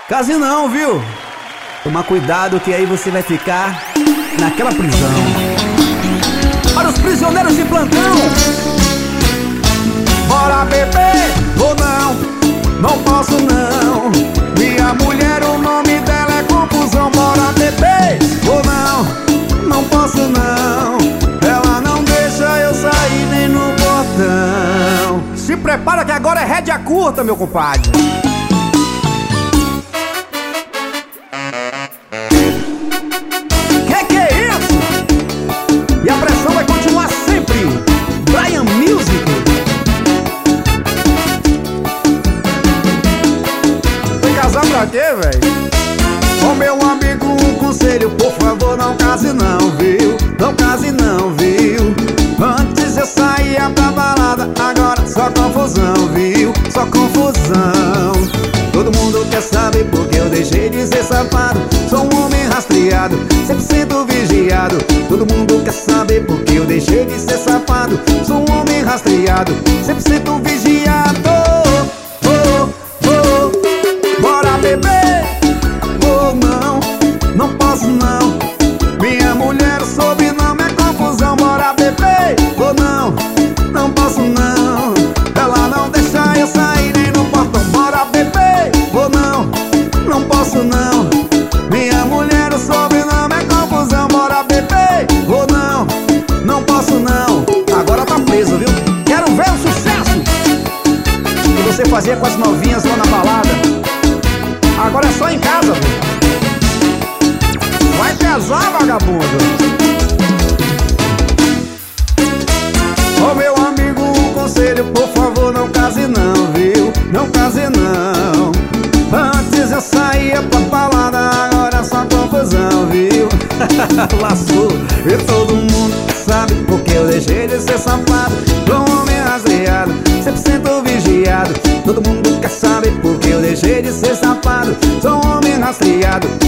Case não, viu? Toma cuidado que aí você vai ficar naquela prisão. Para os prisioneiros de plantão. Bora beber ou não? Não posso não. Minha mulher, o nome dela é confusão. Bora beber ou não? Não posso não. Ela não deixa eu sair nem no portão. Se prepara que agora é rédea curta, meu compadre. Que é isso? E a pressão vai continuar sempre. Brian Music. Foi casar pra quê, véi? Ô meu amigo, um conselho, por favor, não case não, viu? Não case não, viu? Antes eu saía pra balada, agora só confusão, viu? Só confusão. Todo mundo quer saber porque eu deixei de ser safado. Sou um homem rastreado, 100% vigiado. Todo mundo quer saber porque eu deixei de ser safado. Sou um homem rastreado, 100% vigiado. Bora beber ou não? Não posso não. Minha mulher, o sobrenome é confusão. Bora beber ou não? Não posso não. Ela não deixa eu sair nem no portão. Bora beber ou não? Não posso não. Minha mulher, o sobrenome é confusão. Bora beber ou não? Não posso não. Agora tá preso, viu? Quero ver o sucesso que você fazia com as novinhas lá na balada. Agora é só em casa, viu? Vai casar, vagabundo. Ô meu amigo, um conselho, por favor, não case não, viu? Não case não. Antes eu saía pra balada, agora só confusão, viu? Laçou, e todo mundo sabe porque eu deixei de ser safado. Sou um homem rastreado, 100% vigiado. Todo mundo quer saber porque eu deixei de ser safado. Sou um homem rastreado,